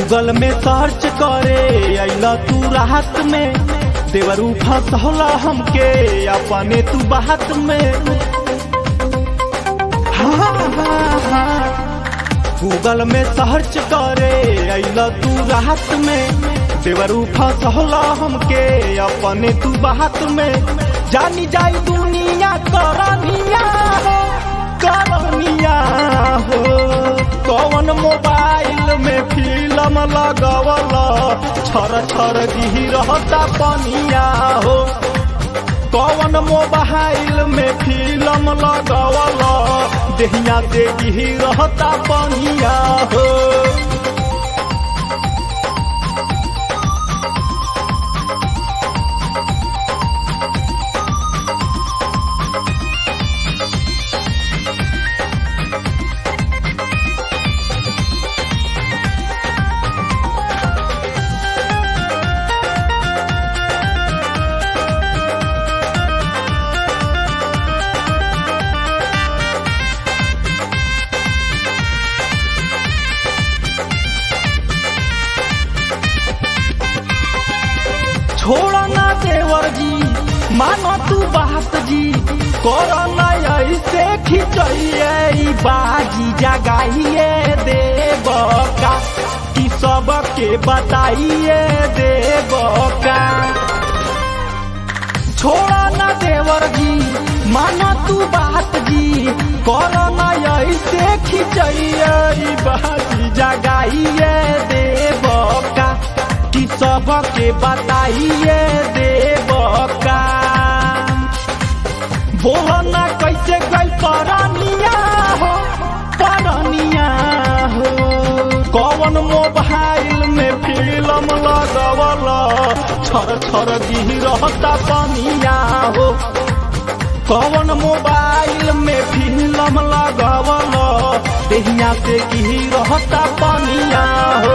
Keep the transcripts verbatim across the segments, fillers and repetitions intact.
Google में search करे अइला तू राहत में, देवरू फसौला हमके अपने तू बात में। हाँ हाँ हाँ गूगल में सर्च करे अइला तू राहत में, देवरू फसौला हमके अपने तू बात में। जानी जाई दुनिया करनिया हो करनिया हो, कौन मोबाइल में फिल्म लगवला छर छर गिरहता पनिया हो। कौन मोबाइल में फिल्म लगवला देहिया से गिरहता पनिया हो। छोड़ा ना देवर जी मानो तू बात जी, कोरोना ऐसे खिंचइए बाजी जगाइए देवका कि सबके बताइए देवका। छोड़ा ना देवर जी मानो तू बात जी, कोरोना ऐसे खिंचइए बाजी जगाइए देवका कि सबके बताइए देवका। बोलना कैसे गई परनिया हो परनिया हो, कौन मोबाइल में फिल्म लगवला छर छर गिरहता पनिया हो। कौन मोबाइल में फिल्म लगवला देहिया से गिरहता पनिया हो।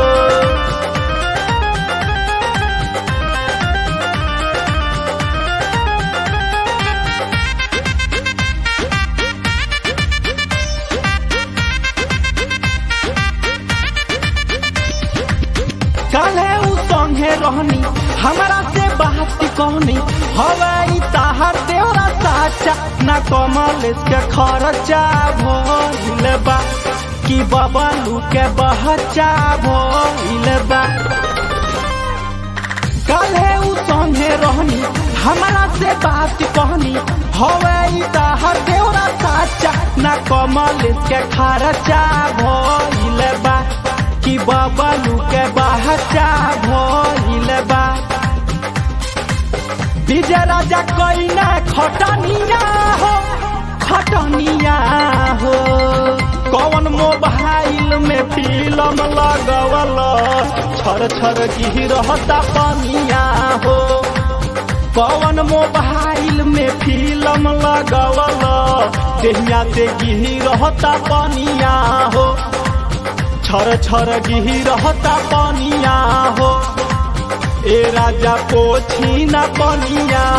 काले उ संगे रहनी हमारा से बात कहनी, हवाई ताहर देवरा साचा ना कमल के खर्चा भइल बा कि बबलू के बहचा भइल बा। काले उ संगे रहनी हमारा से बात कहनी, हवाई ताहर देवरा साचा ना कमल के खर्चा भइल बा कि बबलू के बहचा भइल बा। विजय राजा कइना खटनिया हो खटनिया हो, कौन मोबाइल में फिल्म लगवला छर छर गिरहता पनिया हो। कौन मोबाइल में फिल्म लगवला देहिया से गिरहता पनिया हो। छर छर गिरहता पनिया हो, ए राजा पोछी ना पनिया